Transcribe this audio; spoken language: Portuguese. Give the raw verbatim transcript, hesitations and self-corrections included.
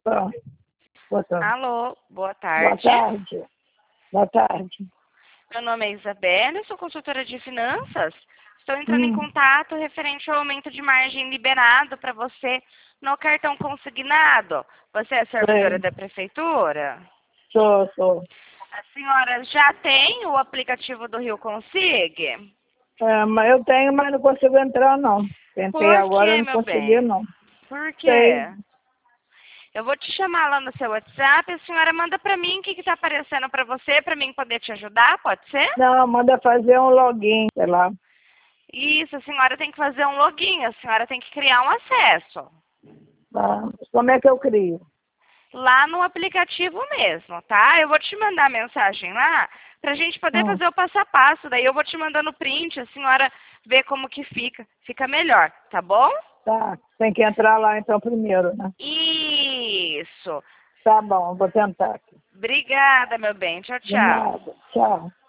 Tá. Boa tarde. Alô, boa Boa tarde. tarde. Boa tarde. Meu nome é Isabela, eu sou consultora de finanças. Estou entrando em Hum. contato referente ao aumento de margem liberado para você no cartão consignado. Você é servidora Sei. da prefeitura? Sou, sou. A senhora já tem o aplicativo do Rio Consig? É, mas eu tenho, mas não consigo entrar, não. Tentei Por agora, quê, não meu consegui, bem? não. Por Sei. quê? Eu vou te chamar lá no seu WhatsApp, a senhora manda para mim o que está aparecendo para você, para mim poder te ajudar, pode ser? Não, manda fazer um login, sei lá. Isso, a senhora tem que fazer um login, a senhora tem que criar um acesso. Tá? Como é que eu crio? Lá no aplicativo mesmo, tá? Eu vou te mandar mensagem lá pra gente poder Hum. fazer o passo a passo. Daí eu vou te mandando o print, a senhora vê como que fica. Fica melhor, tá bom? Tá. Tem que entrar lá então primeiro, né? Isso. Tá bom, vou tentar aqui. Obrigada, meu bem. Tchau, De tchau. nada. Tchau.